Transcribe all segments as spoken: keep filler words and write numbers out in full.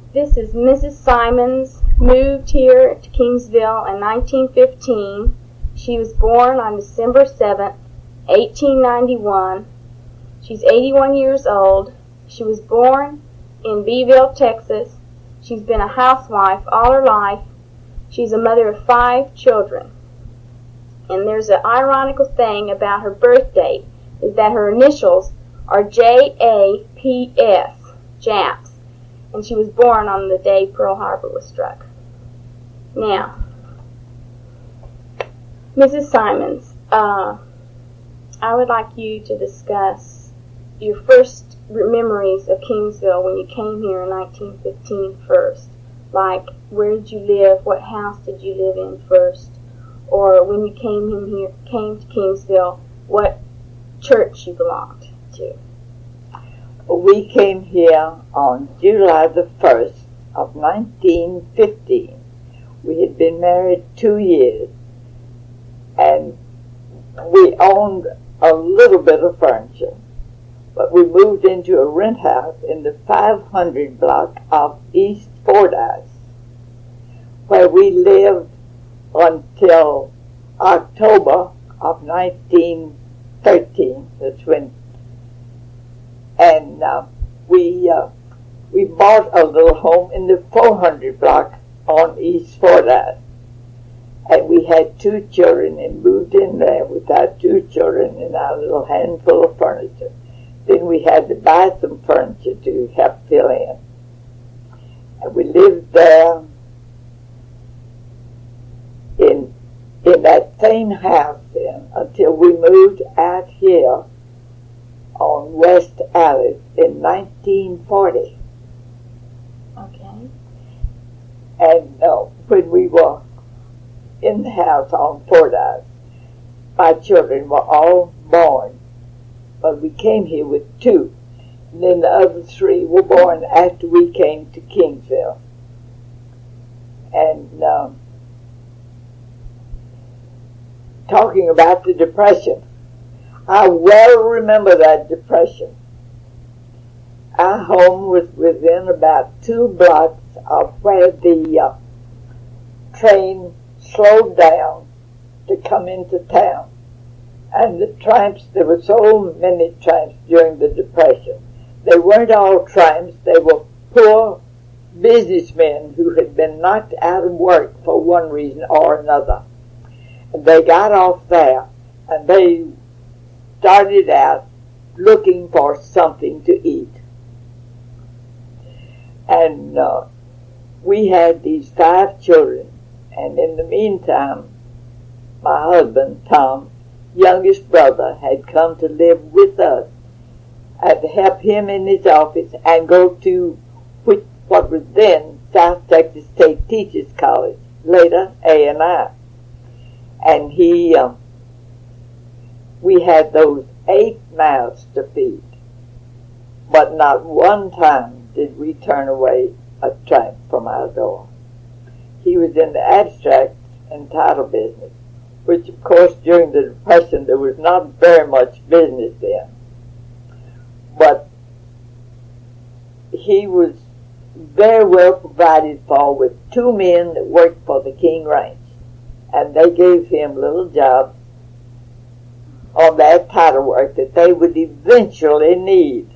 This is Missus Simons, moved here to Kingsville in nineteen fifteen. She was born on December seventh, eighteen ninety-one. She's eighty-one years old. She was born in Beeville, Texas. She's been a housewife all her life. She's a mother of five children. And there's an ironical thing about her birth date, is that her initials are J A P S, Japs, and she was born on the day Pearl Harbor was struck. Now, Missus Simons, uh, I would like you to discuss your first memories of Kingsville when you came here in nineteen fifteen first. Like, where did you live? What house did you live in first? Or when you came in here, came to Kingsville, what church you belonged to? We came here on July the first of nineteen fifteen. We had been married two years, and we owned a little bit of furniture. But we moved into a rent house in the five hundred block of East Fordyce, where we lived until October of nineteen thirteen. That's when, and uh, we uh, we bought a little home in the four hundred block on East Fordyce, and we had two children and moved in there with our two children and our little handful of furniture. Then we had to buy some furniture to help fill in. And we lived there in in that same house then until we moved out here on West Alice in nineteen forty. Okay. And uh, when we were in the house on Fordyce, my children were all born. But we came here with two. And then the other three were born after we came to Kingsville. And um, talking about the Depression, I well remember that Depression. Our home was within about two blocks of where the uh, train slowed down to come into town. And the tramps, there were so many tramps during the Depression. They weren't all tramps. They were poor businessmen who had been knocked out of work for one reason or another. And they got off there, and they started out looking for something to eat. And uh, we had these five children. And in the meantime, my husband, Tom, youngest brother, had come to live with us and to help him in his office and go to which, what was then South Texas State Teachers College, later A and I. And he, um, we had those eight mouths to feed, but not one time did we turn away a tramp from our door. He was in the abstract and title business, which of course during the Depression there was not very much business then. But he was very well provided for with two men that worked for the King Ranch. And they gave him little jobs on that title work that they would eventually need.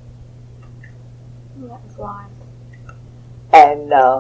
That's wise. And uh,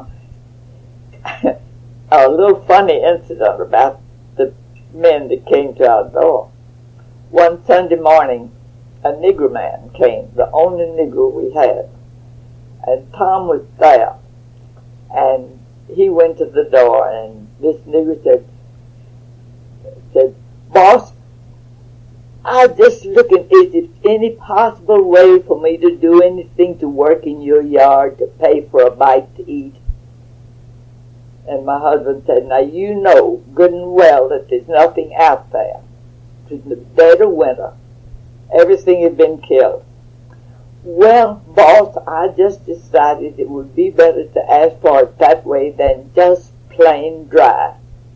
a little funny incident about the men that came to our door. One Sunday morning, a Negro man came, the only Negro we had. And Tom was there. And he went to the door, and this Negro said, said, "Boss, I'm just looking, is there any possible way for me to do anything to work in your yard to pay for a bite to eat?" And my husband said, "Now you know good and well that there's nothing out there. It's in the dead of winter. Everything had been killed." "Well, boss, I just decided it would be better to ask for it that way than just plain dry."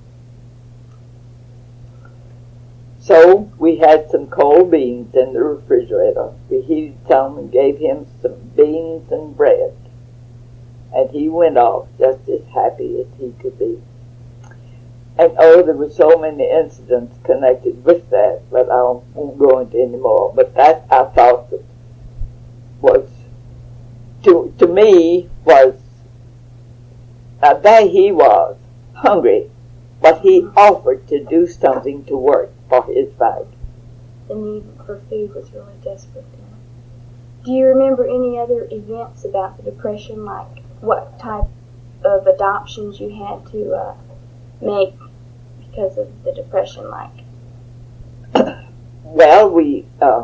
So we had some cold beans in the refrigerator. We heated some and gave him some beans and bread. And he went off just as happy as he could be. And oh, there were so many incidents connected with that, but I won't go into any more. But that, I thought, that was, to, to me, was, now there he was, hungry, but he offered to do something to work for his bag. The need for food was really desperate then. Do you remember any other events about the Depression, like what type of adoptions you had to uh, make because of the Depression, like? Well, we uh,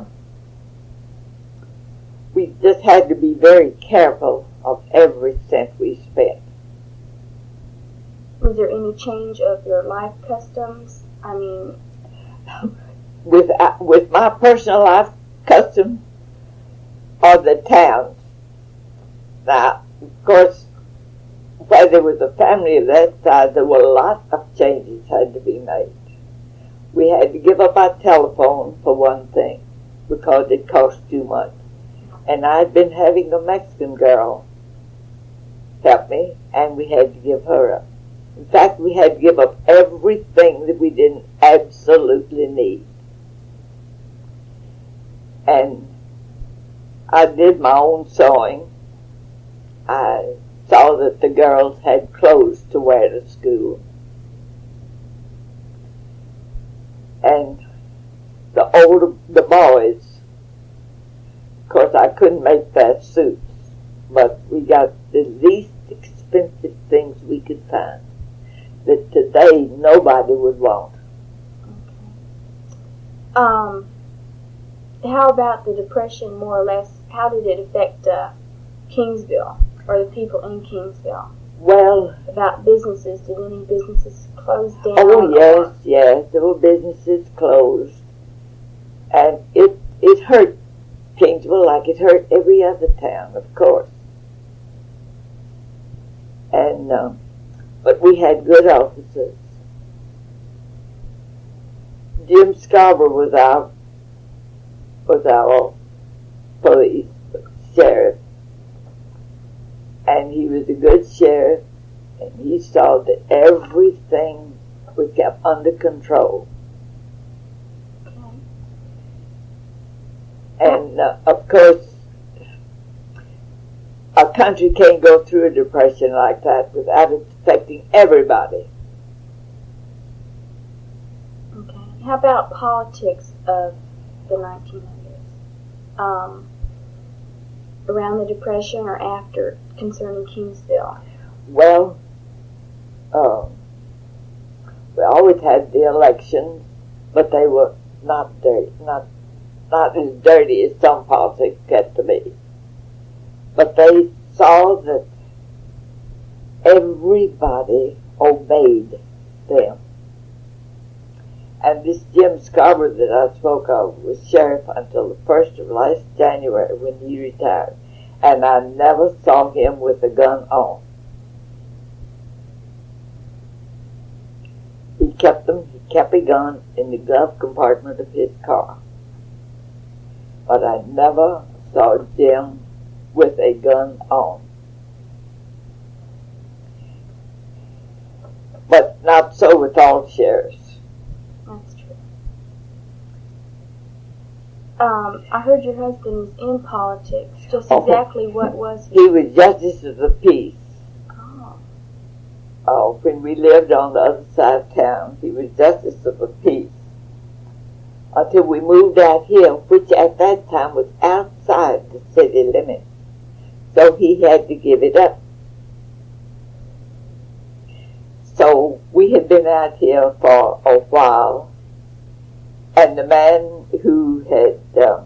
we just had to be very careful of every cent we spent. Was there any change of your life customs? I mean, with uh, with my personal life custom or the towns. Now, of course, where there was a family of that size, there were a lot of changes had to be made. We had to give up our telephone for one thing, because it cost too much. And I'd been having a Mexican girl help me, and we had to give her up. In fact, we had to give up everything that we didn't absolutely need. And I did my own sewing. I saw that the girls had clothes to wear to school. And the older, the boys, of course I couldn't make their suits, but we got the least expensive things we could find that today nobody would want. Okay. Um, how about the Depression, more or less, how did it affect uh, Kingsville, or the people in Kingsville? Well, about businesses, did any businesses close down? Oh, yes, yes, there were businesses closed. And it, it hurt Kingsville like it hurt every other town, of course. And, um, but we had good officers. Jim Scarborough was our, was our police sheriff. And he was a good sheriff, and he saw that everything was kept under control. Okay. And, uh, of course, a country can't go through a depression like that without it affecting everybody. Okay. How about politics of the nineteen hundreds? Um, around the Depression or after, concerning Kingsville? Well, um, we always had the elections, but they were not dirty, not not as dirty as some politics get to be. But they saw that everybody obeyed them. And this Jim Scarborough that I spoke of was sheriff until the first of last January when he retired. And I never saw him with a gun on. He kept them, he kept a gun in the glove compartment of his car. But I never saw Jim with a gun on. But not so with all sheriffs. That's true. Um, I heard your husband was in politics. Just exactly Oh. what was he? He was justice of the peace. Oh. Oh, when we lived on the other side of town, he was justice of the peace. Until we moved out here, which at that time was outside the city limits. So he had to give it up. So we had been out here for a while, and the man who had, um,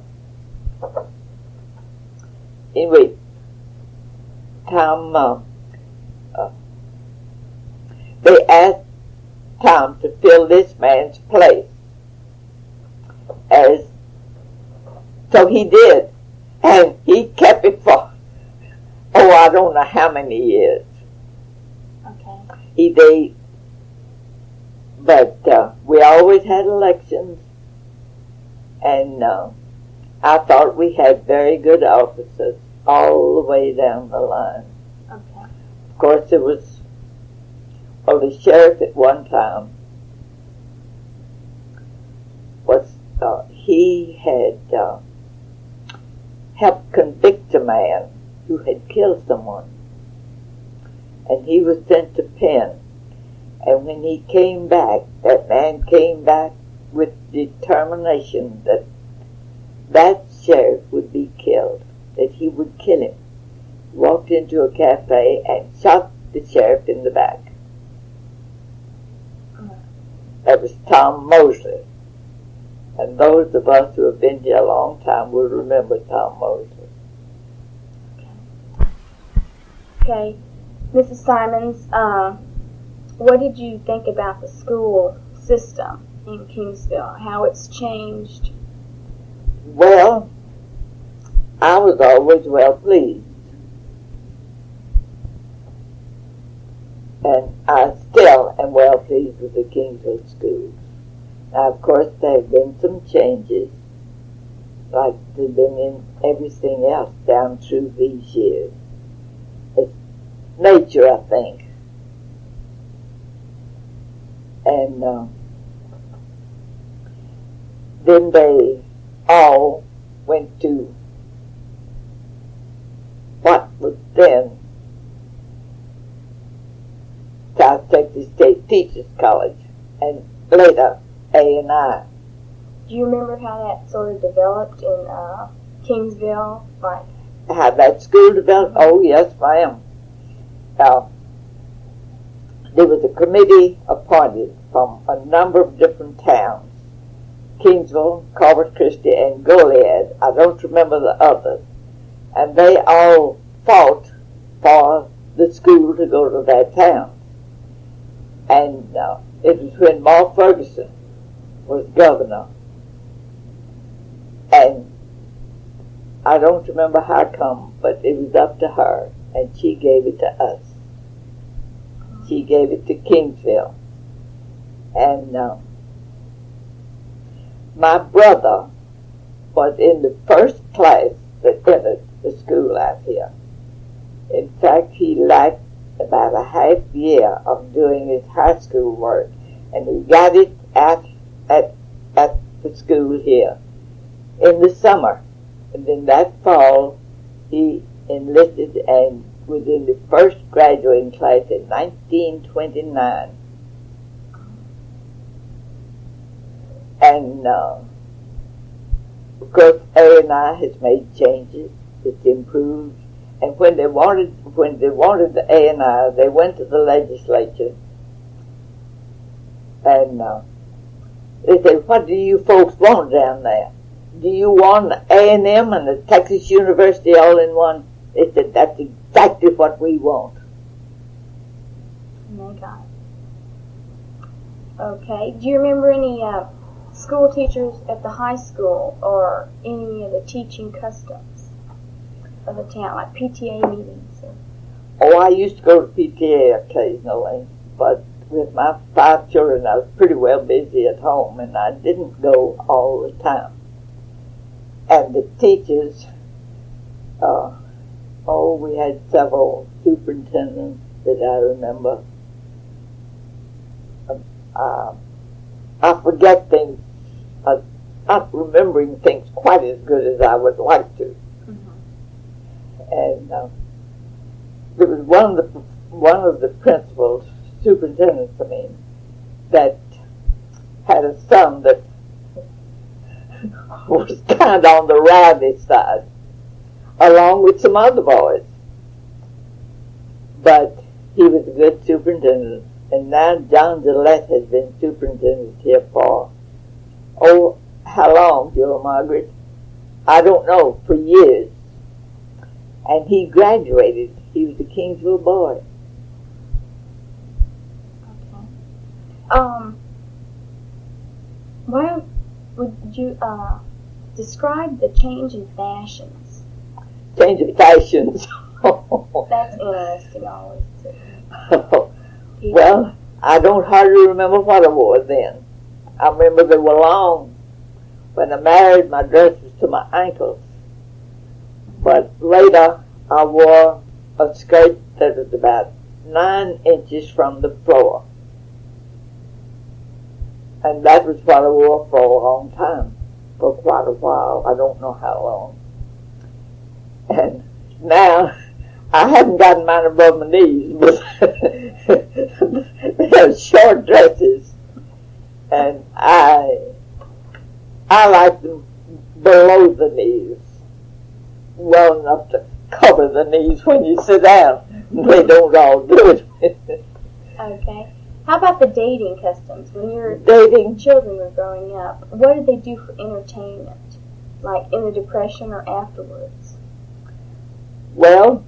anyway, Tom, uh, uh, they asked Tom to fill this man's place. As, so he did, and he kept it for, oh, I don't know how many years. Okay. He did, but uh, we always had elections, and uh, I thought we had very good officers all the way down the line. Okay. course, it was, well, the sheriff at one time was, uh, he had uh, helped convict a man who had killed someone. And he was sent to pen. And when he came back, that man came back with determination that that sheriff would be killed, that he would kill him. He walked into a cafe and shot the sheriff in the back. That was Tom Mosley. And those of us who have been here a long time will remember Tom Mosley. Okay. Missus Simons, uh, what did you think about the school system in Kingsville, how it's changed? Well, I was always well pleased. And I still am well pleased with the Kingsville schools. Now, of course, there have been some changes, like there have been in everything else down through these years. It's nature, I think. And uh, then they all went to what was then South Texas State Teachers College, and later A and I. Do you remember how that sort of developed in uh, Kingsville? Like how that school developed? Oh, yes, ma'am. Uh, there was a committee appointed from a number of different towns. Kingsville, Corpus Christi, and Goliad. I don't remember the others. And they all fought for the school to go to that town. And uh, it was when Ma Ferguson was governor. And I don't remember how come, but it was up to her, and she gave it to us. She gave it to Kingsville. And uh, my brother was in the first class that entered the school out here. In fact, he lacked about a half year of doing his high school work, and he got it at at at the school here in the summer. And then that fall, he enlisted and was in the first graduating class in nineteen twenty-nine. And uh, of course, A and I has made changes. It's improved. And when they wanted, when they wanted the A and I, they went to the legislature, and uh, they said, "What do you folks want down there? Do you want the A and M and the Texas University all in one?" They said, "That's exactly what we want." Oh my God. Okay. Do you remember any uh, school teachers at the high school or any of the teaching customs of the town, like P T A meetings? Or? Oh, I used to go to P T A occasionally, but with my five children, I was pretty well busy at home, and I didn't go all the time. And the teachers, uh, oh, we had several superintendents that I remember. Uh, I forget things. I'm not remembering things quite as good as I would like to. Mm-hmm. And uh, there was one of the one of the principals, superintendents, I mean, that had a son that was kind of on the rowdy side, along with some other boys. But he was a good superintendent. And now John Gillette has been superintendent here for, oh, how long, Joe Margaret? I don't know, for years. And he graduated. He was a Kingsville boy. Okay. Um, why don't, would you uh, describe the change in fashions? Change in fashions. That's interesting always, too. Well, I don't hardly remember what I wore then. I remember they were long. When I married, my dress was to my ankles. But later, I wore a skirt that was about nine inches from the floor. And that was what I wore for a long time, for quite a while. I don't know how long. And now, I haven't gotten mine above my knees, but they're short dresses. And I, I like them below the knees, well enough to cover the knees when you sit down. They don't all do it. Okay. How about the dating customs? When your Dating? children were growing up, what did they do for entertainment? Like in the Depression or afterwards? Well,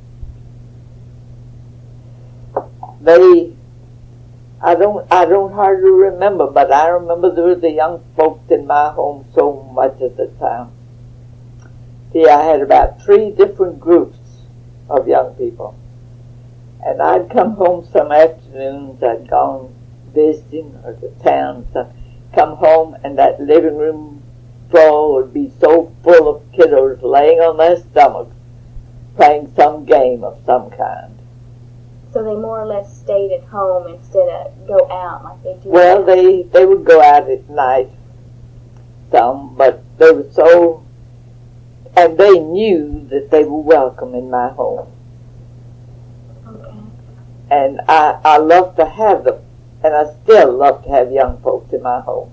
they, I don't, I don't hardly remember, but I remember there was the young folks in my home so much at the time. See, I had about three different groups of young people. And I'd come home some afternoons, I'd gone visiting or to town, so come home and that living room floor would be so full of kiddos laying on their stomachs, playing some game of some kind. So they more or less stayed at home instead of go out like they do Well, now. they, they would go out at night, some, but they were so, and they knew that they were welcome in my home. Okay. And I, I love to have them, and I still love to have young folks in my home.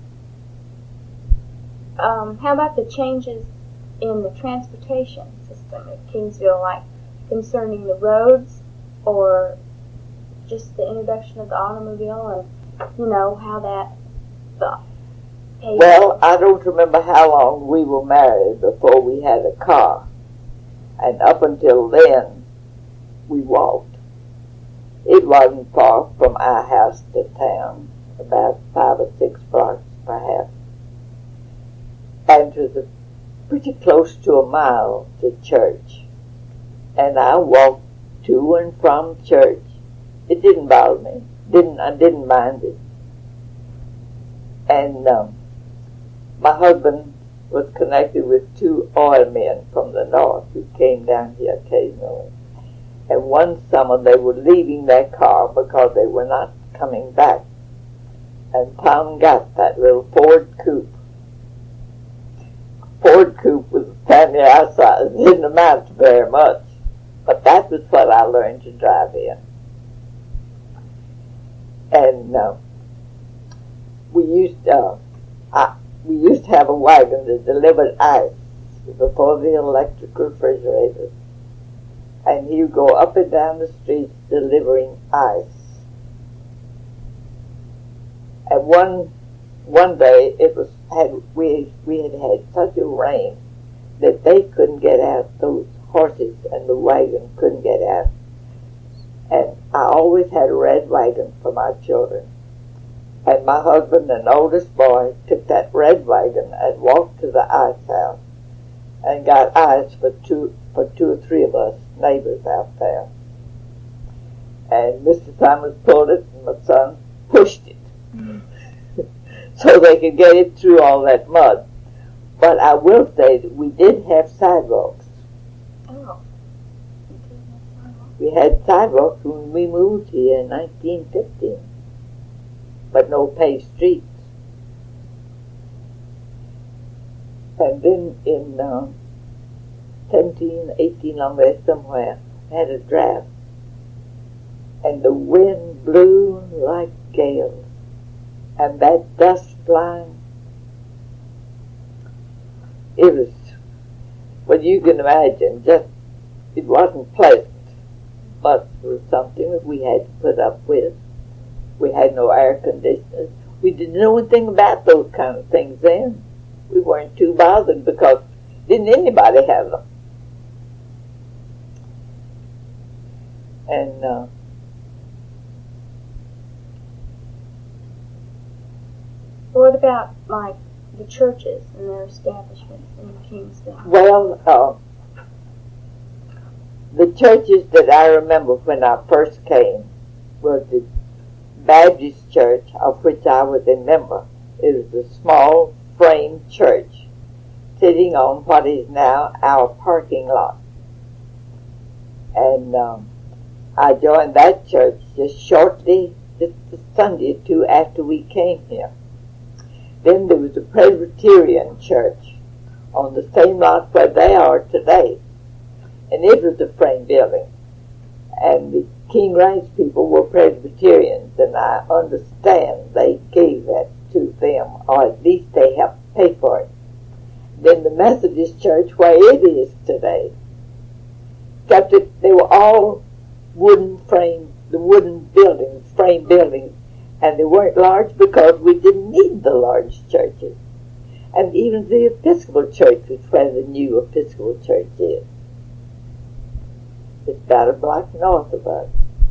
Um, how about the changes in the transportation system at Kingsville, like concerning the roads or just the introduction of the automobile and, you know, how that the Well, I don't remember how long we were married before we had a car. And up until then, we walked. It wasn't far from our house to town, about five or six blocks perhaps. And it was pretty close to a mile to church. And I walked to and from church. It didn't bother me. Didn't I didn't mind it. And um, my husband was connected with two oil men from the north who came down here occasionally. And one summer they were leaving their car because they were not coming back. And Tom got that little Ford coupe. Ford coupe was a family our size. It didn't amount to very much. But that was what I learned to drive in. And uh, we used uh, I, we used to have a wagon that delivered ice before the electric refrigerators. And he would go up and down the streets delivering ice. And one one day it was had we we had had such a rain that they couldn't get out. Those horses and the wagon couldn't get out. And I always had a red wagon for my children. And my husband and oldest boy took that red wagon and walked to the ice house and got ice for two for two or three of us neighbors out there. And Mister Thomas pulled it and my son pushed it mm-hmm. so they could get it through all that mud. But I will say that we did have sidewalks. Oh. We had sidewalks when we moved here in nineteen fifteen, but no paved streets. And then in uh, seventeen, eighteen, on there somewhere, had a draft, and the wind blew like gales, and that dust flying, it was, well, you can imagine, just, it wasn't pleasant. But it was something that we had to put up with. We had no air conditioners. We didn't know anything about those kind of things then. We weren't too bothered because didn't anybody have them. And uh, what about like the churches and their establishments in Kingsville? Well, uh, the churches that I remember when I first came was the Baptist church, of which I was a member. It was a small frame church sitting on what is now our parking lot. And um, I joined that church just shortly, just a Sunday or two after we came here. Then there was a Presbyterian church on the same lot where they are today. And it was a frame building. And the King Ranch people were Presbyterians, and I understand they gave that to them, or at least they helped pay for it. Then the Methodist church where it is today, except that they were all wooden frame, the wooden buildings, frame buildings, and they weren't large because we didn't need the large churches. And even the Episcopal church was where the new Episcopal church is. It's about a block north of us.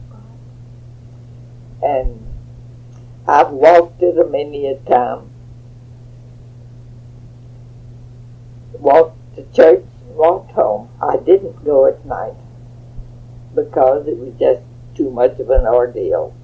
And I've walked it a many a time. Walked to church and walked home. I didn't go at night because it was just too much of an ordeal.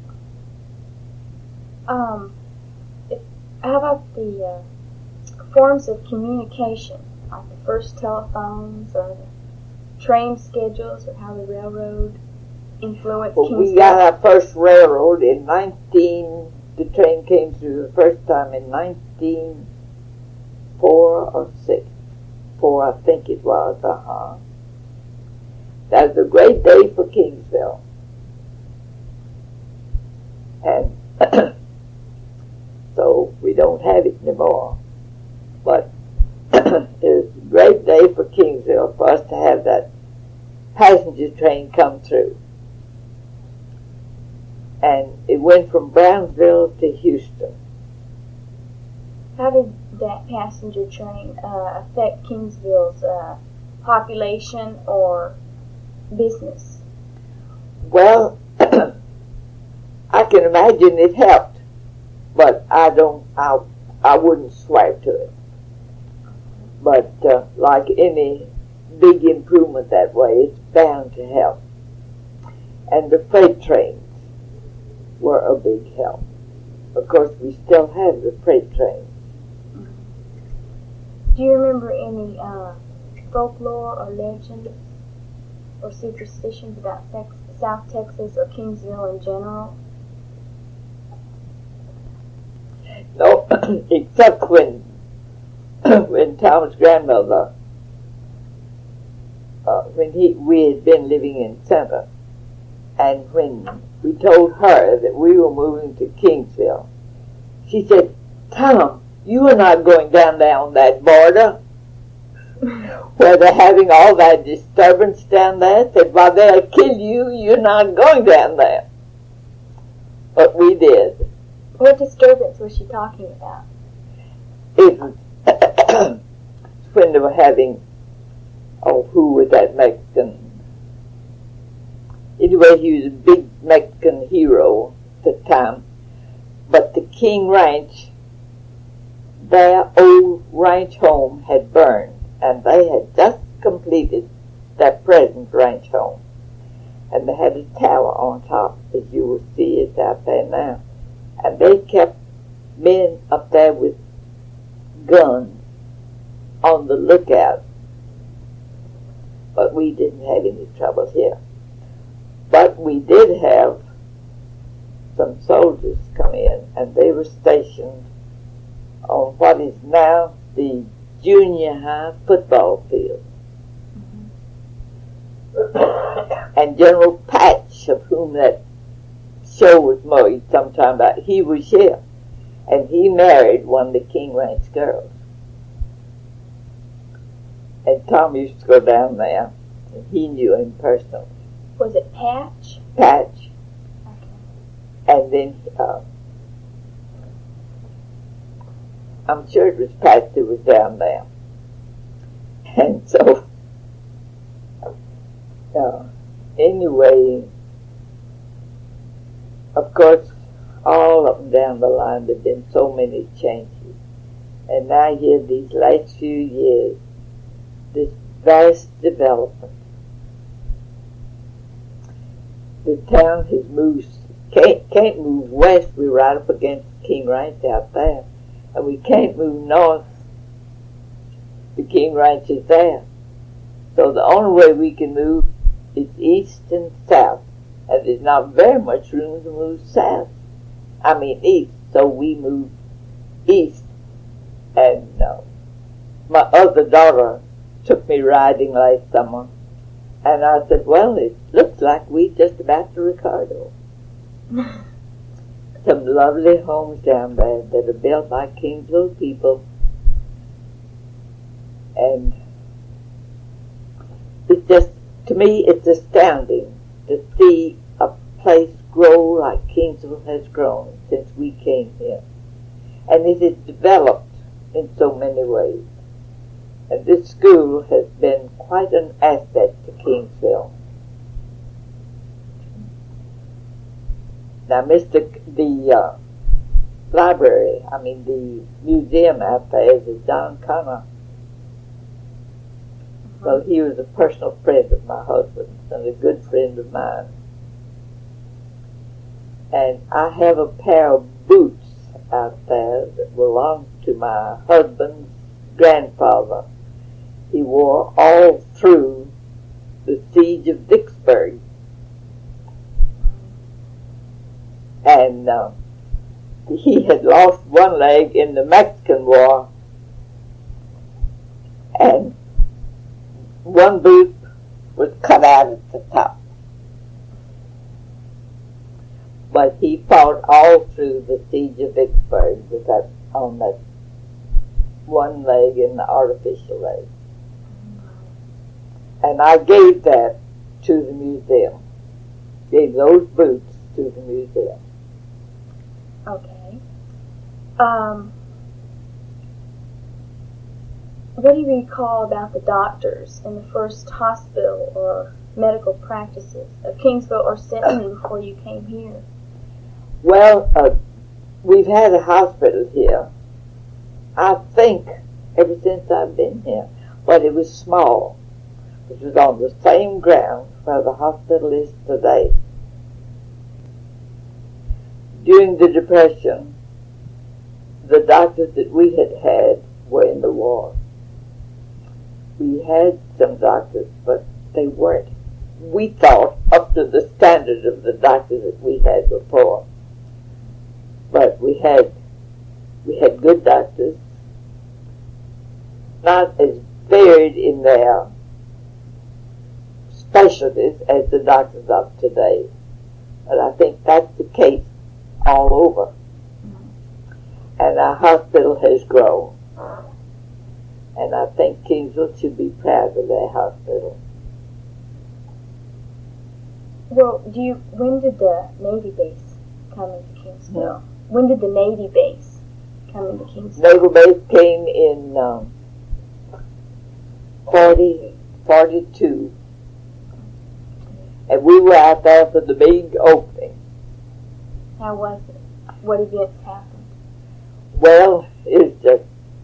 Um, if, how about the uh, forms of communication, like the first telephones or the train schedules, or how the railroad influenced Well, Kingsville? we got our first railroad in nineteen. The train came through the first time in nineteen four or six. Four, I think it was. Uh huh. That was a great day for Kingsville. And so we don't have it anymore. But it was a great day for Kingsville for us to have that passenger train come through. And it went from Brownsville to Houston. How did that passenger train uh, affect Kingsville's uh, population or business? Well, I can imagine it helped, but I don't. I I wouldn't swear to it. But uh, like any big improvement that way, it's bound to help. And the freight trains were a big help. Of course, we still have the freight trains. Do you remember any uh, folklore or legends or superstitions about Tex- South Texas or Kingsville in general? No, except when when Tom's grandmother, uh, when he we had been living in Center, and when we told her that we were moving to Kingsville, she said, "Tom, you are not going down there on that border where they're having all that disturbance down there." Said, "Well, they'll kill you. You're not going down there." But we did. What disturbance was she talking about? It was when they were having, oh, who was that Mexican? Anyway, he was a big Mexican hero at the time. But the King Ranch, their old ranch home had burned, and they had just completed their present ranch home. And they had a tower on top, as you will see it out there now. And they kept men up there with guns on the lookout. But we didn't have any trouble here. But we did have some soldiers come in, and they were stationed on what is now the junior high football field. Mm-hmm. And General Patch, of whom that show was made sometime about, he was here, and he married one of the King Ranch girls. And Tom used to go down there, and he knew him personally. Was it Patch? Patch. Okay. And then, uh, I'm sure it was Patch that was down there. And so, uh, anyway, of course, all up and down the line there have been so many changes. And now here, these last few years, this vast development. The town has moved, can't, can't move west, we're right up against King Ranch out there. And we can't move north, the King Ranch is there. So the only way we can move is east and south. and there's not very much room to move south. I mean east, so we moved east. And uh, my other daughter took me riding last summer, and I said, well, it looks like we just about to Ricardo. Some lovely homes down there that are built by Kingsville people. And it's just, to me, it's astounding to see a place grow like Kingsville has grown since we came here. And it has developed in so many ways. And this school has been quite an asset to Kingsville. Now, Mister C- the uh, library, I mean the museum out there is a John Connor. Well, he was a personal friend of my husband's and a good friend of mine. And I have a pair of boots out there that belonged to my husband's grandfather. He wore all through the siege of Vicksburg. And uh, he had lost one leg in the Mexican War, and one boot was cut out at the top. But he fought all through the siege of Vicksburg with that on that one leg and the artificial leg. And I gave that to the museum. Gave those boots to the museum. Okay. Um, what do you recall about the doctors in the first hospital or medical practices of Kingsville or Sinton before you came here? Well, uh, we've had a hospital here, I think, ever since I've been here, but it was small. It was on the same ground where the hospital is today. During the Depression, the doctors that we had had were in the war. We had some doctors, but they weren't, we thought, up to the standard of the doctors that we had before. But we had we had good doctors, not as varied in their specialties as the doctors of today. But I think that's the case all over. And our hospital has grown. And I think Kingsville should be proud of their hospital. Well, do you, when did the Navy base come into Kingsville? Yeah. When did the Navy base come into Kingsville? Naval base came in um, forty, forty-two. And we were out there for the big opening. How was it? What events happened? Well, it's just,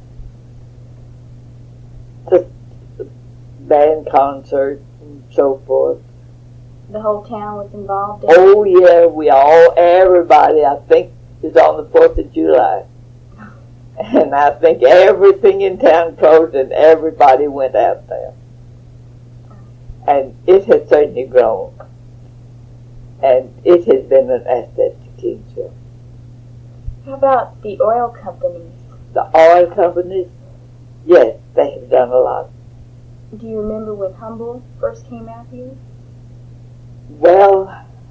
just a band concert and so forth. The whole town was involved in it? Oh yeah, we all, everybody, I think, is on the fourth of July. And I think everything in town closed and everybody went out there. And it has certainly grown. And it has been an asset to Kingsville. How about the oil companies? The oil companies, yes, they have done a lot. Do you remember when Humble first came out here? Well,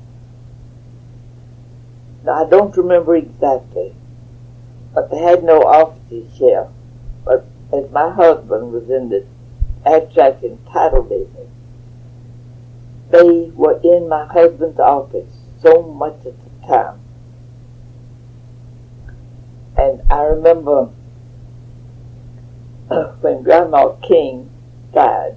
I don't remember exactly, but they had no offices here. But as my husband was in the abstract and title business, they were in my husband's office so much at the time. And I remember when Grandma King died,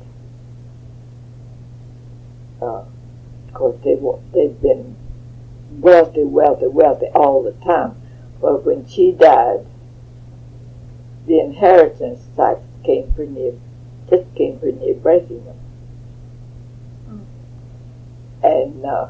uh, of course they were, they'd been wealthy, wealthy, wealthy all the time. But when she died, the inheritance tax came pretty near, just came pretty near breaking them. Mm. And uh,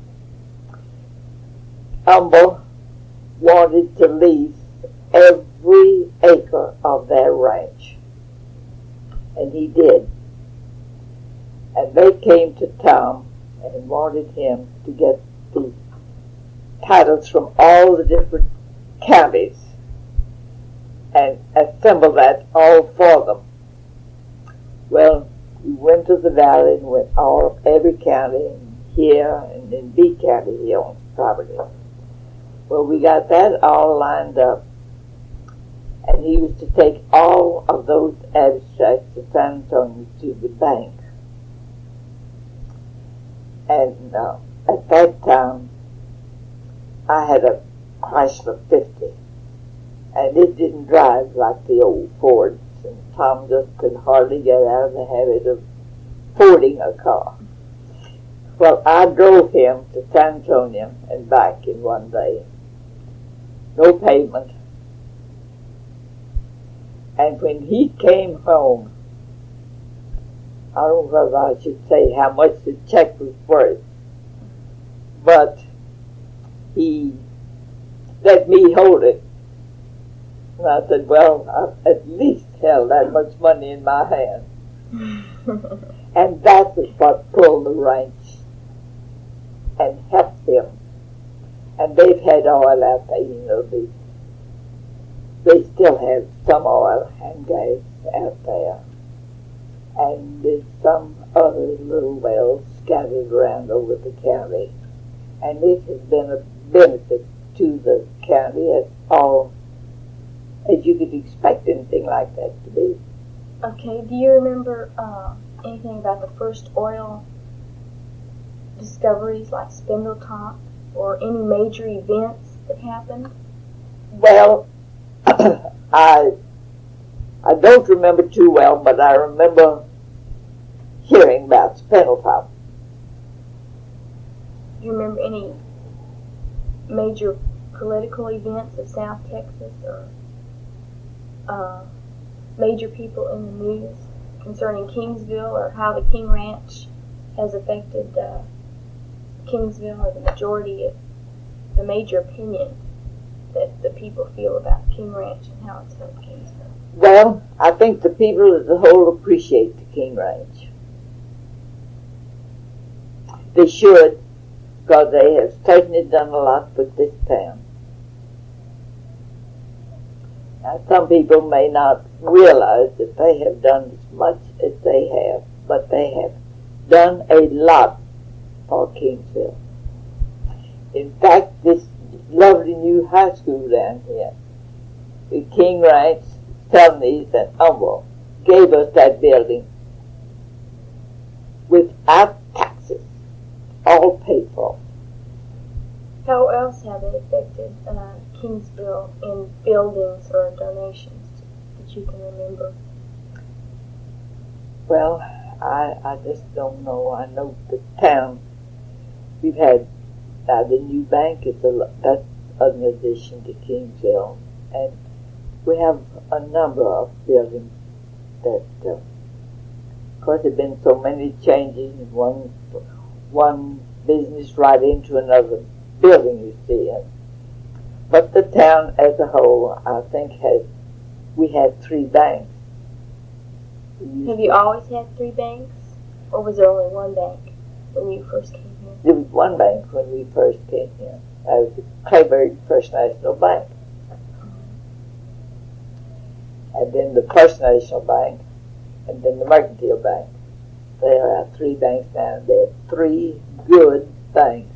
Humble wanted to lease every acre of their ranch. And he did. And they came to town and wanted him to get the titles from all the different counties and assemble that all for them. Well, we went to the valley and went all of every county, and here and in B County he owns property. Well, we got that all lined up, and he was to take all of those abstracts to San Antonio to the bank. And uh, at that time, I had a Chrysler fifty, and it didn't drive like the old Fords, and Tom just could hardly get out of the habit of Fording a car. Well, I drove him to San Antonio and back in one day. No payment. And when he came home, I don't know whether I should say how much the check was worth, but he let me hold it. And I said, well, I've at least held that much money in my hand. And that was what pulled the ranch and helped them. And they've had oil out there, you know, they, they still have some oil and gas out there. And there's some other little wells scattered around over the county. And it has been a benefit to the county as all as you could expect anything like that to be. Okay, do you remember uh, anything about the first oil discoveries like Spindletop or any major events that happened? Well, I I don't remember too well, but I remember hearing about Spindletop. Do you remember any major political events of South Texas or uh, major people in the news concerning Kingsville or how the King Ranch has affected uh, Kingsville or the majority of the major opinion that the people feel about King Ranch and how it's helped Kingsville? Well, I think the people as a whole appreciate the King Ranch. They should, because they have certainly done a lot for this town. Now, some people may not realize that they have done as much as they have, but they have done a lot for Kingsville. In fact, this lovely new high school down here, the King Ranch, Sumneys, and Humboldt, gave us that building without taxes, all paid for. How else have they affected uh, Kingsville in buildings or donations that you can remember? Well, I I just don't know. I know the town. We've had uh, the new bank is a that's an addition to Kingsville, and we have a number of buildings that, uh, of course, there have been so many changes in one one business right into another building, you see. And, but the town as a whole, I think, has, we had three banks. Have you always had three banks? Or was there only one bank when you first came here? There was one bank when we first came here. That was the Clayburgh First National Bank. And then the First National Bank, and then the Mercantile Bank. There are three banks now. There are three good banks.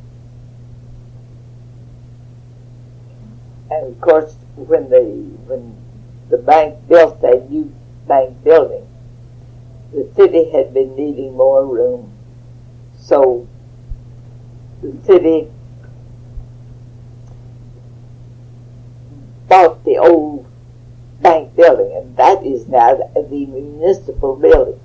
And of course, when the when the bank built that new bank building, the city had been needing more room. So the city bought the old bank building, and that is now the municipal building,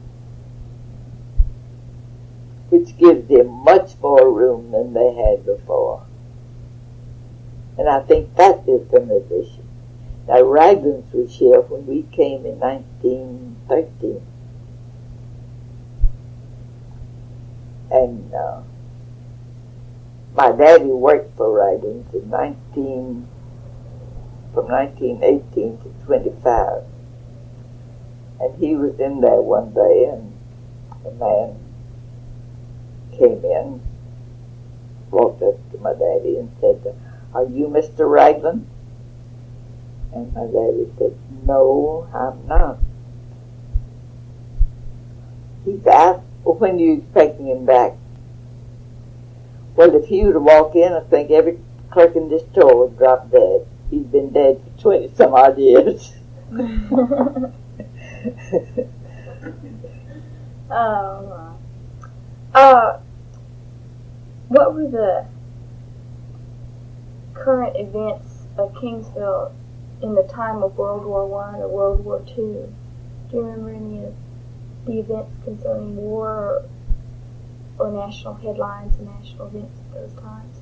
which gives them much more room than they had before. And I think that is an addition. Now, Raglan's was here when we came in nineteen thirteen. And uh, my daddy worked for Raglan's in nineteen, from nineteen eighteen to twenty-five. And he was in there one day, and a man came in walked up to my daddy and said, "Are you Mister Ragland?" And my daddy said, "No, I'm not." He said, "Well, when are you expecting him back?" Well, if he were to walk in, I think every clerk in this store would drop dead. He's been dead for twenty some odd years. Oh, wow. Uh, what were the current events of Kingsville in the time of World War One or World War Two? Do you remember any of the events concerning war or, or national headlines and national events at those times?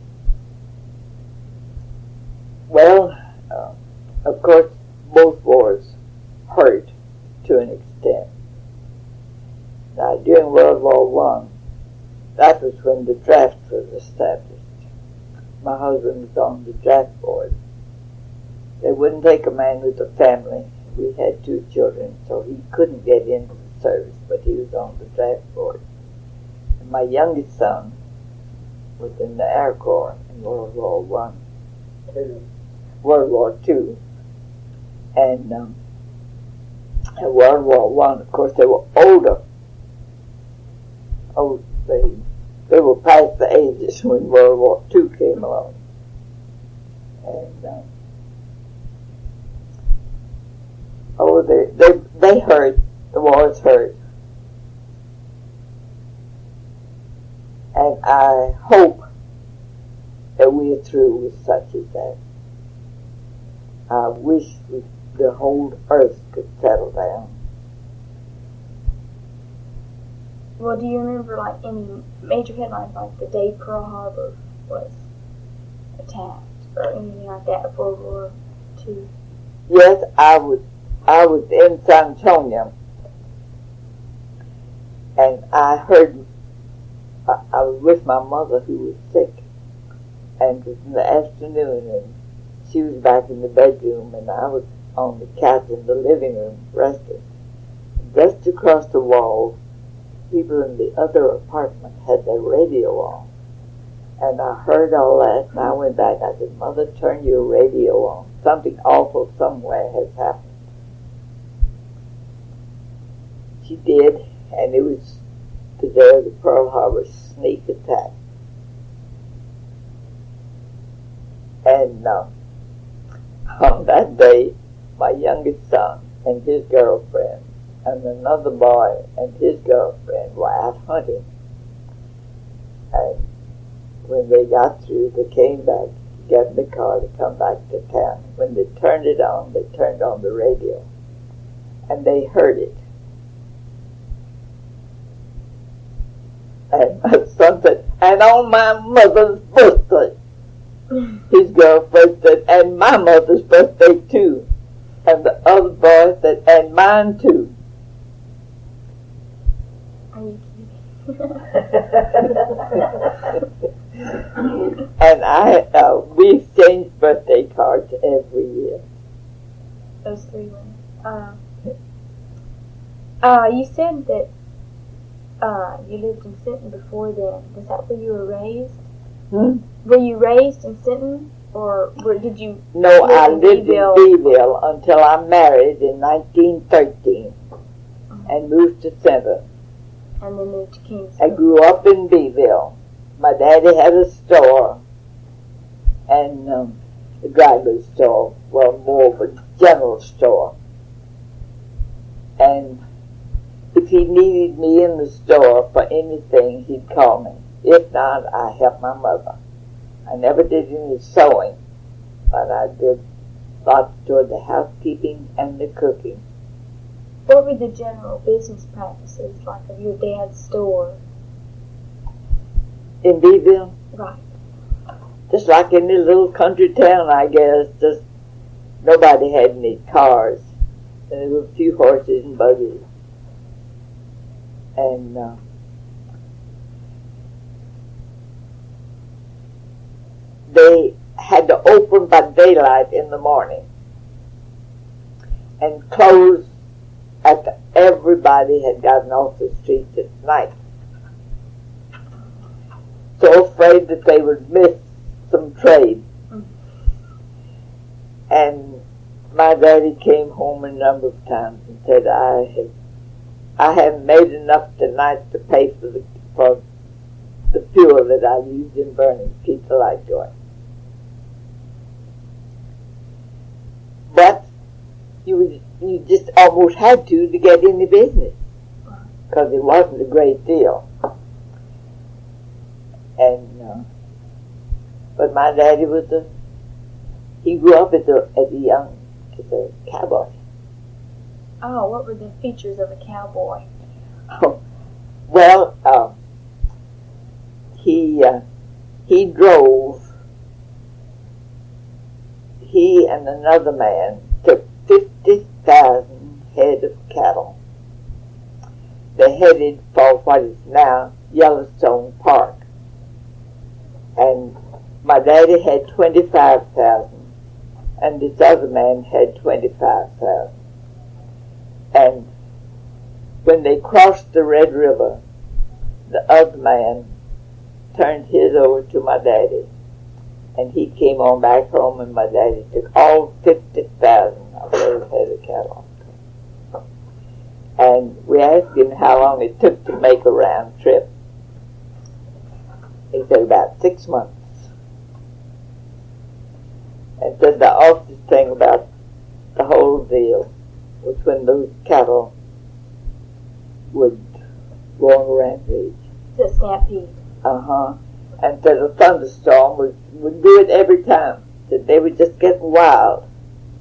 Well, uh, of course, both wars hurt to an extent. Now, during World War One, that was when the draft was established. My husband was on the draft board. They wouldn't take a man with a family. We had two children, so he couldn't get into the service, but he was on the draft board. And my youngest son was in the Air Corps in World War One, World War Two, and um, in World War One, of course, they were older. Oh, they they were past the ages when World War Two came along, and um, oh, they they they hurt. The wars hurt, and I hope that we're through with such as that. I wish we, the whole earth could settle down. Well, do you remember, like, any major headlines, like the day Pearl Harbor was attacked, or anything like that of World War Two? Yes, I was. I was in San Antonio, and I heard. I, I was with my mother who was sick, and it was in the afternoon, and she was back in the bedroom, and I was on the couch in the living room resting. Just across the wall, people in the other apartment had their radio on. And I heard all that, and I went back. I said, "Mother, turn your radio on. Something awful somewhere has happened." She did, and it was the day of the Pearl Harbor sneak attack. And um, on that day, my youngest son and his girlfriend and another boy and his girlfriend were out hunting. And when they got through, they came back, got in the car to come back to town. When they turned it on, they turned on the radio, and they heard it. And my son said, "And on my mother's birthday." His girlfriend said, "And my mother's birthday too." And the other boy said, "And mine too." Are you kidding? And I, uh, we exchanged birthday cards every year. Those three women. Uh, uh, you said that uh, you lived in Sinton before then. Was that where you were raised? Hmm? Were you raised in Sinton, or where, did you No, live I in lived Beeville? in Beeville until I married in nineteen thirteen Mm-hmm. and moved to Sinton. And then moved to Kingsville. I grew up in Beeville. My daddy had a store, and um, a dry goods store, well, more of a general store. And if he needed me in the store for anything, he'd call me. If not, I helped my mother. I never did any sewing, but I did lots toward the housekeeping and the cooking. What were the general business practices like of your dad's store? In Beeville? Right. Just like any little country town, I guess. Just nobody had any cars. And there were a few horses and buggies. And uh, they had to open by daylight in the morning and close after everybody had gotten off the streets at night. So afraid that they would miss some trade. Mm. And my daddy came home a number of times and said, I have, I haven't made enough tonight to pay for the, for the fuel that I used in burning to keep the light going. But you would, you just almost had to to get in the business, because it wasn't a great deal. And uh, but my daddy was a he grew up as a as a young as a cowboy. Oh, what were the features of a cowboy? Oh, well, uh, he uh, he drove. He and another man took fifty thousand head of cattle. They headed for what is now Yellowstone Park. And my daddy had twenty-five thousand, and this other man had twenty-five thousand. And when they crossed the Red River, the other man turned his over to my daddy, and he came on back home, and my daddy took all fifty thousand of those head of cattle. And we asked him how long it took to make a round trip. He said about six months. And said the awfulest thing about the whole deal was when those cattle would go on a rampage. The stampede. Uh-huh. And said a thunderstorm would, would do it every time. That they would just get wild.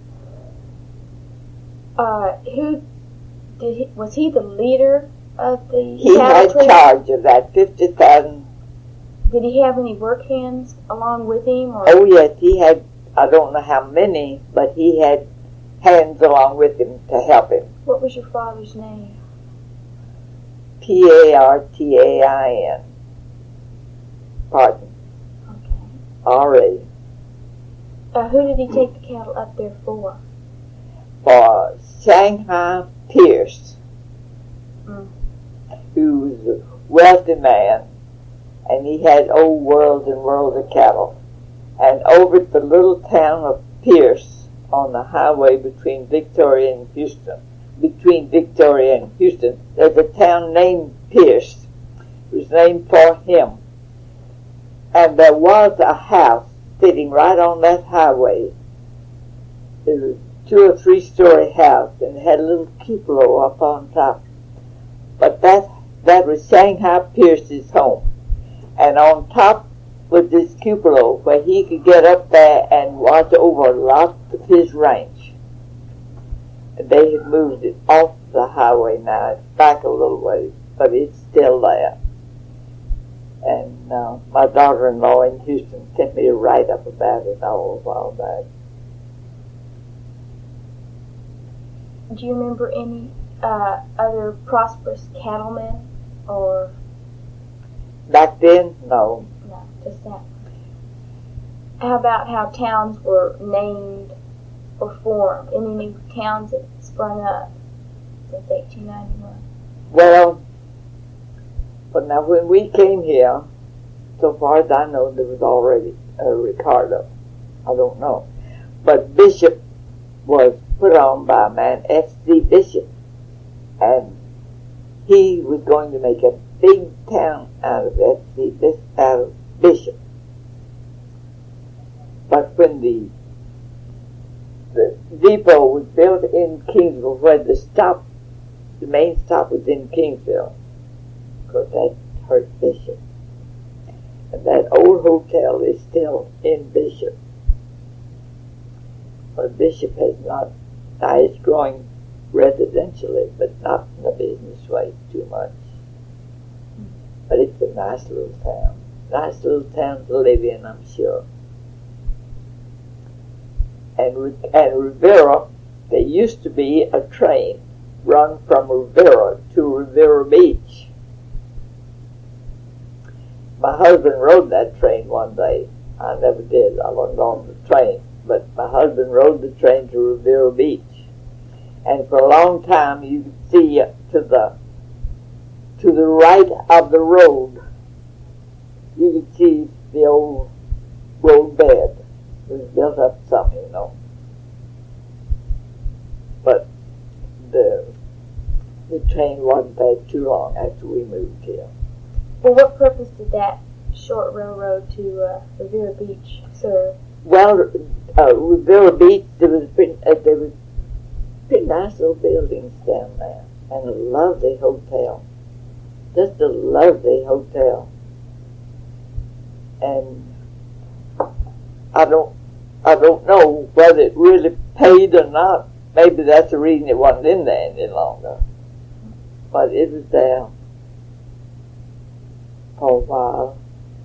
Uh, who did he, was he the leader of the He had cattle charge of that fifty thousand. Did he have any work hands along with him? Or? Oh, yes, he had, I don't know how many, but he had hands along with him to help him. What was your father's name? P A R T A I N. Pardon. Okay. R A. Uh, who did he take the cattle up there for? For Shanghai Pierce, Mm. who was a wealthy man, and he had old worlds and worlds of cattle. And over at the little town of Pierce, on the highway between Victoria and Houston, between Victoria and Houston, there's a town named Pierce. It was named for him. And there was a house sitting right on that highway. It was a two or three story house, and it had a little cupola up on top. But that that was Shanghai Pierce's home. And on top was this cupola where he could get up there and watch over lots of his ranch. And they had moved it off the highway now. It's back a little ways, but it's still there. And uh, my daughter-in-law in Houston sent me a write-up about it all a while back. Do you remember any uh, other prosperous cattlemen, or Back then, no. no, just that? How about how towns were named or formed? Any new towns that sprung up since eighteen ninety-one? Well, but now when we came here, so far as I know, there was already a Ricardo. I don't know. But Bishop was put on by a man, F C Bishop, and he was going to make a big town out of F C this out of Bishop. But when the the depot was built in Kingsville, where the stop, the main stop was in Kingsville, because that hurt Bishop. And that old hotel is still in Bishop. But Bishop has not, now it's growing residentially, but not in a business way too much. But it's a nice little town. Nice little town to live in, I'm sure. And at Rivera, there used to be a train run from Rivera to Rivera Beach. My husband rode that train one day. I never did. I wasn't on the train. But my husband rode the train to Rivera Beach. And for a long time you could see to the to the right of the road you could see the old road bed. It was built up some, you know. But the the train wasn't there too long after we moved here. Well, what purpose did that short railroad to uh, Riviera Beach serve? Well, uh, Riviera Beach, there was pretty, uh, there was pretty nice little buildings down there, and a lovely hotel. Just a lovely hotel. And I don't, I don't know whether it really paid or not. Maybe that's the reason it wasn't in there any longer. But it was there for a while.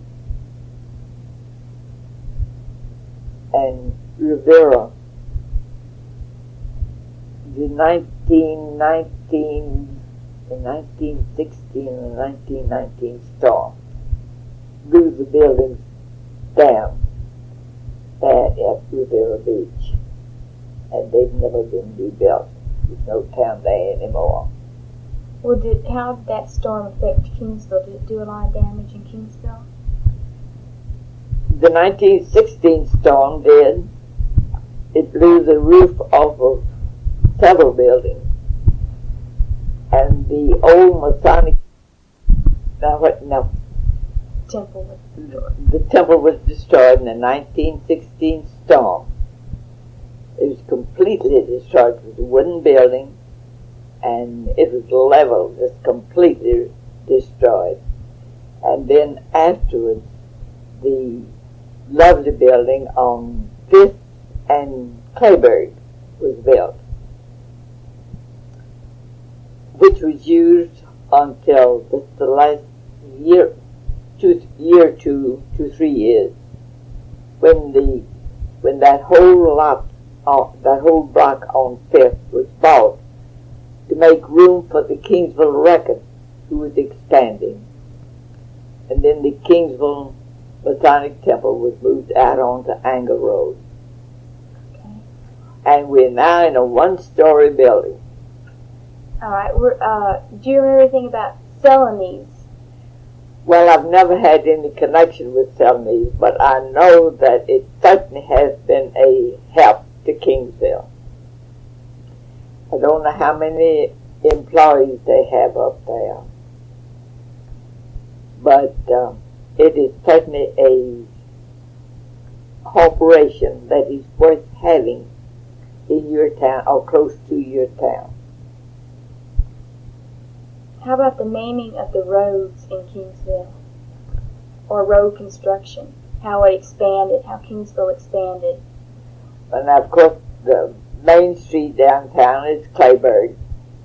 And Riviera, the nineteen nineteen, the nineteen sixteen and nineteen nineteen storm blew the buildings down bad at Riviera Beach, and they've never been rebuilt. There's no town there anymore. Well, did how did that storm affect Kingsville? Did it do a lot of damage in Kingsville? The nineteen sixteen storm did. It blew the roof off of several buildings, and the old Masonic now what now temple was destroyed. The temple was destroyed in the nineteen sixteen storm. It was completely destroyed. It was a wooden building, and it was leveled, just completely destroyed. And then afterwards, the lovely building on Fifth and Clayburgh was built, which was used until the, the last year, two year two to three years, when the when that whole lot, of, that whole block on Fifth was bought to make room for the Kingsville Record, who was expanding, and then the Kingsville Masonic Temple was moved out onto Angle Road. Okay. And we're now in a one-story building. All right. We're, uh, do you remember anything about Celanese? Well, I've never had any connection with Celanese, but I know that it certainly has been a help to Kingsville. I don't know how many employees they have up there, but um, it is certainly a corporation that is worth having in your town or close to your town. How about the naming of the roads in Kingsville? Or road construction? How it expanded, how Kingsville expanded? And of course, the main street downtown is Clayburgh.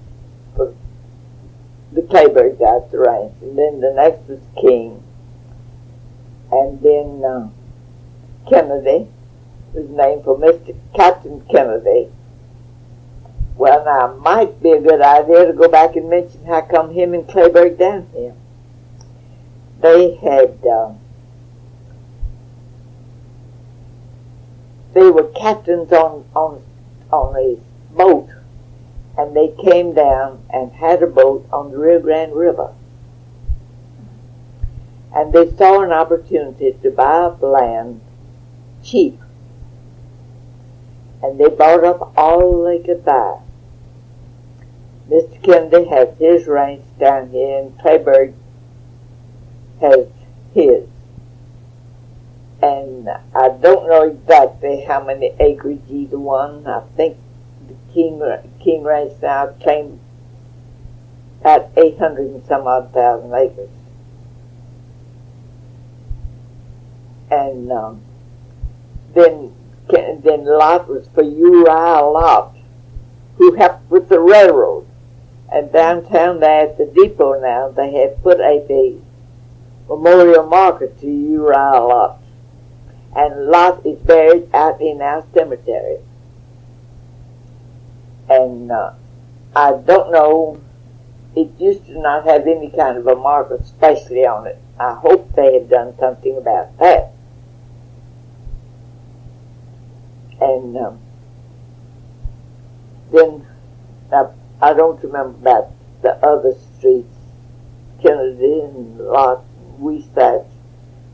The Clayburgh's out the range. And then the next is King. And then uh, Kennedy was named for Mister Captain Kennedy. Well, now, it might be a good idea to go back and mention how come him and Clayburgh down here. They had, uh, they were captains on, on, on a boat, and they came down and had a boat on the Rio Grande River. And they saw an opportunity to buy up land cheap. And they bought up all they could buy. Mister Kennedy has his ranch down here, and Clayburgh has his. And I don't know exactly how many acres either one. I think the King King Ranch now claims at eight hundred and some odd thousand acres. And um, then then Lot was for Uriah Lot, who helped with the railroad. And downtown there at the depot now, they have put up a memorial marker to Uriah Lot. And Lot is buried out in our cemetery. And uh, I don't know, it used to not have any kind of a marker especially on it. I hope they have done something about that. And um, then uh, I don't remember about the other streets, Kennedy and Lot, Weisach.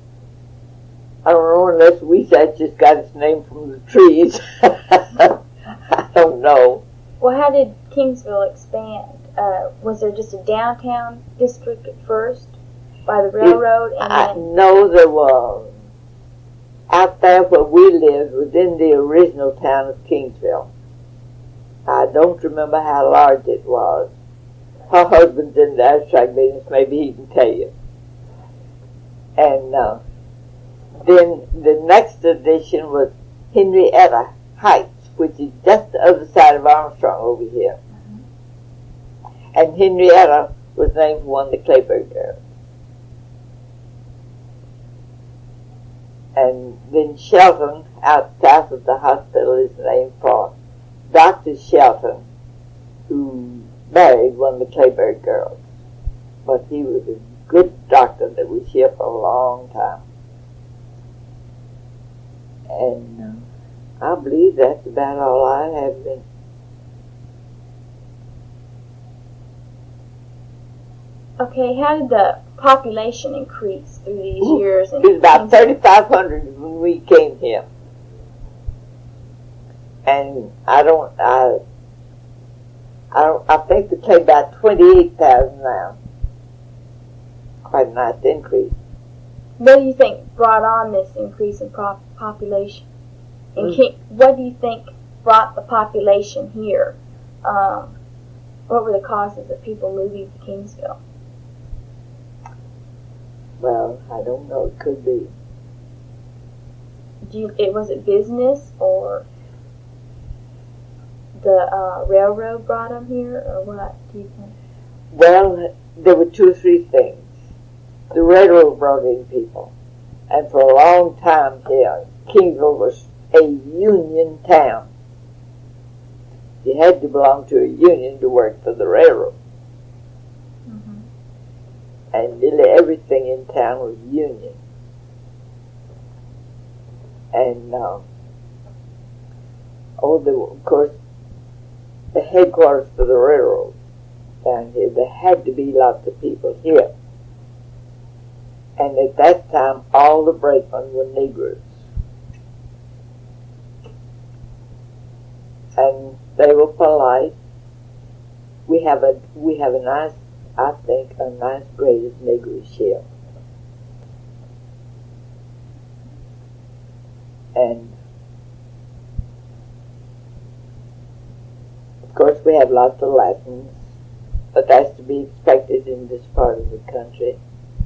I don't know unless we said just got its name from the trees. I don't know. Well, how did Kingsville expand? Uh, was there just a downtown district at first by the railroad? It, and I then... know there was. Out there where we lived was in the original town of Kingsville. I don't remember how large it was. Her husband's in the abstract business, maybe he can tell you. And uh, then the next addition was Henrietta Heights, which is just the other side of Armstrong over here. Mm-hmm. And Henrietta was named for one of the Clayburgh girls. And then Shelton, out south of the hospital, is named for Doctor Shelton, who married one of the Clayburgh girls. But he was a good doctor that was here for a long time. And uh, I believe that's about all I have been. Okay, how did the population increase through these Ooh, years? It was about thirty-five hundred when we came here. And I don't, I, I don't, I think they play about twenty-eight thousand now. Quite a nice increase. What do you think brought on this increase in pro- population? In mm. King, what do you think brought the population here? Um, what were the causes of people moving to Kingsville? Well, I don't know. It could be. Do you, it was it business or the uh, railroad brought them here, or what do you think? Well, there were two or three things. The railroad brought in people, and for a long time here, Kingsville was a union town. You had to belong to a union to work for the railroad. Mm-hmm. And nearly everything in town was union. And, um, oh, the, of course, the headquarters for the railroad down here, there had to be lots of people here. And at that time, all the brakemen were Negroes. And they were polite. We have a we have a nice, I think, a nice grade of Negroes here. And of course, we have lots of Latins, but that's to be expected in this part of the country.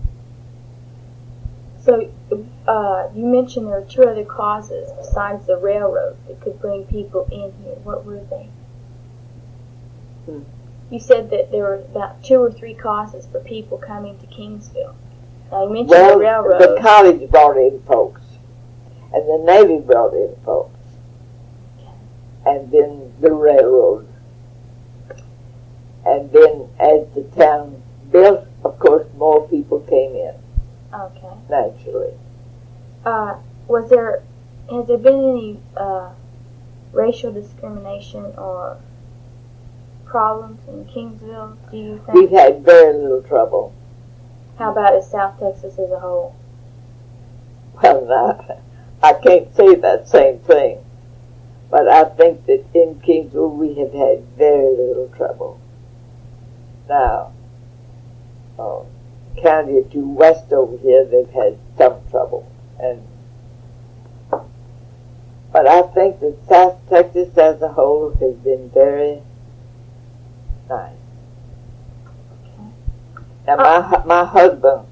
So, uh, you mentioned there were two other causes besides the railroad that could bring people in here. What were they? Hmm. You said that there were about two or three causes for people coming to Kingsville. Now, you mentioned well, the railroad. The college brought in folks, and the Navy brought in folks, and then the railroad. And then as the town built, of course, more people came in. Okay. Naturally. Uh, was there, has there been any uh, racial discrimination or problems in Kingsville, do you think? We've had very little trouble. How about in South Texas as a whole? Well, not, I can't say that same thing. But I think that in Kingsville we have had very little trouble. Now, oh, county due west over here, they've had some trouble. And but I think that South Texas as a whole has been very nice. Okay. Now, my my husband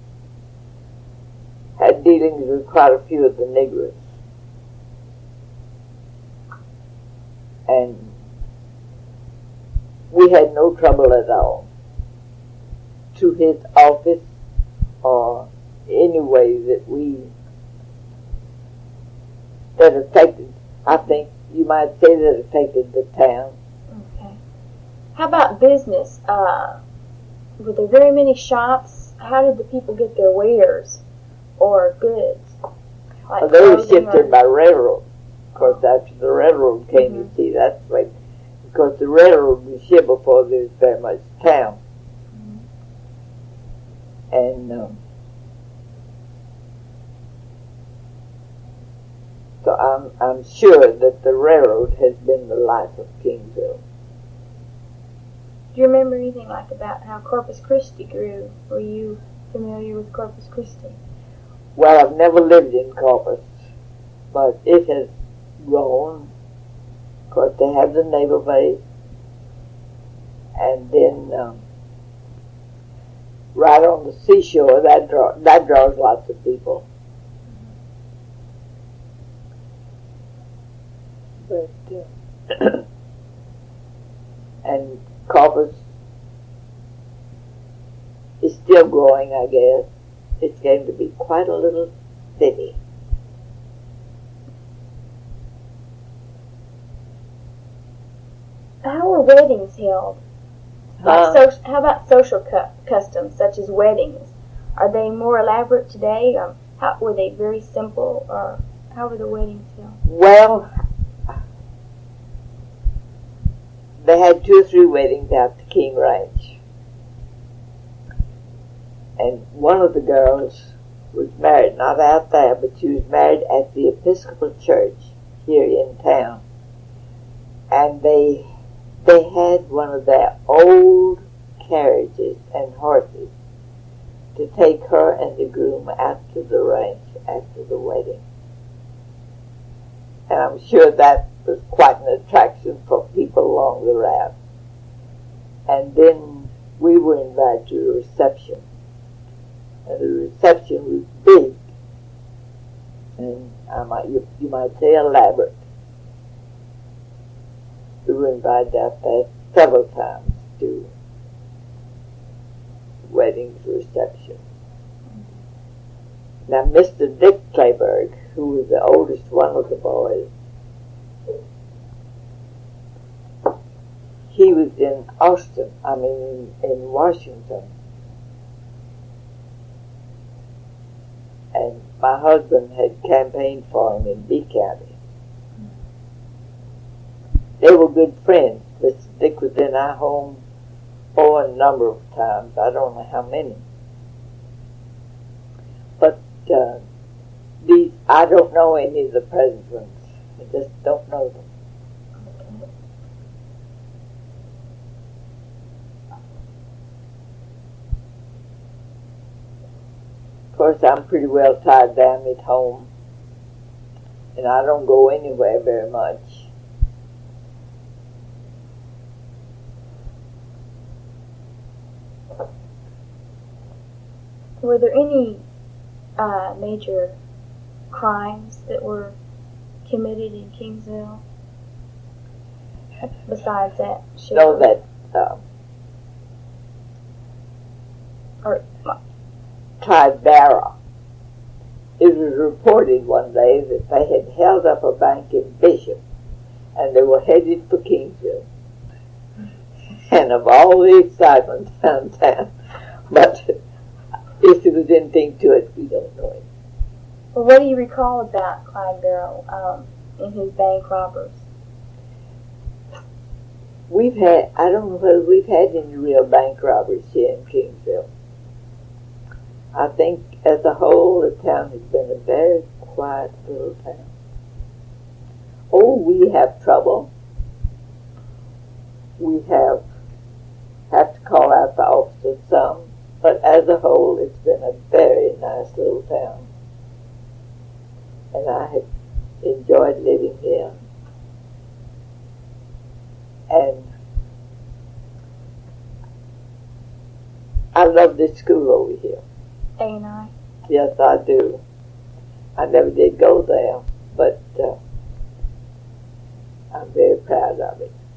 had dealings with quite a few of the Negroes, and we had no trouble at all. To his office or any way that we that affected, I think you might say that affected the town. Okay. How about business? Uh, were there very many shops? How did the people get their wares or goods? Like well, they were clothing shipped in or... by railroad. Of course, after the railroad came, mm-hmm. you see, that's the way. Because the railroad was here before there was very much town. And um, So I'm I'm sure that the railroad has been the life of Kingsville. Do you remember anything like about how Corpus Christi grew? Were you familiar with Corpus Christi? Well, I've never lived in Corpus, but it has grown. Of course, they have the naval base, and then um, right on the seashore, that draw that draws lots of people. But uh, and Corpus is still growing, I guess. It's going to be quite a little city. How are weddings held? Huh? Like so, how about social cu- customs such as weddings? Are they more elaborate today? Or how, were they very simple, or how were the weddings held? Well, they had two or three weddings out to King Ranch. And one of the girls was married, not out there, but she was married at the Episcopal Church here in town. And they they had one of their old carriages and horses to take her and the groom out to the ranch after the wedding. And I'm sure that was quite an attraction for people along the route. And then we were invited to a reception. And the reception was big, and I might, you, you might say elaborate. We were invited out there several times to weddings reception. Now, Mister Dick Clayburg, who was the oldest one of the boys, he was in Austin, I mean in, in Washington. And my husband had campaigned for him in B County. They were good friends. Mister Dick was in our home for a number of times. I don't know how many. But uh, these, I don't know any of the present ones. I just don't know them. Of course, I'm pretty well tied down at home, and I don't go anywhere very much. Were there any uh, major crimes that were committed in Kingsville besides that? So that um, or Clyde Barra, it was reported one day that they had held up a bank in Bishop, and they were headed for Kingsville. And of all the excitement downtown, but if there was anything to it, we don't know it. Well, what do you recall about Clyde Barrow um, and his bank robbers? We've had, I don't know whether we've had any real bank robberies here in Kingsville. I think as a whole, the town has been a very quiet little town. Oh, we have trouble. We have have to call out the officers some, but as a whole, it's been a very nice little town. And I have enjoyed living here. And I love this school over here. A and I. Yes, I do. I never did go there, but uh, I'm very proud of it.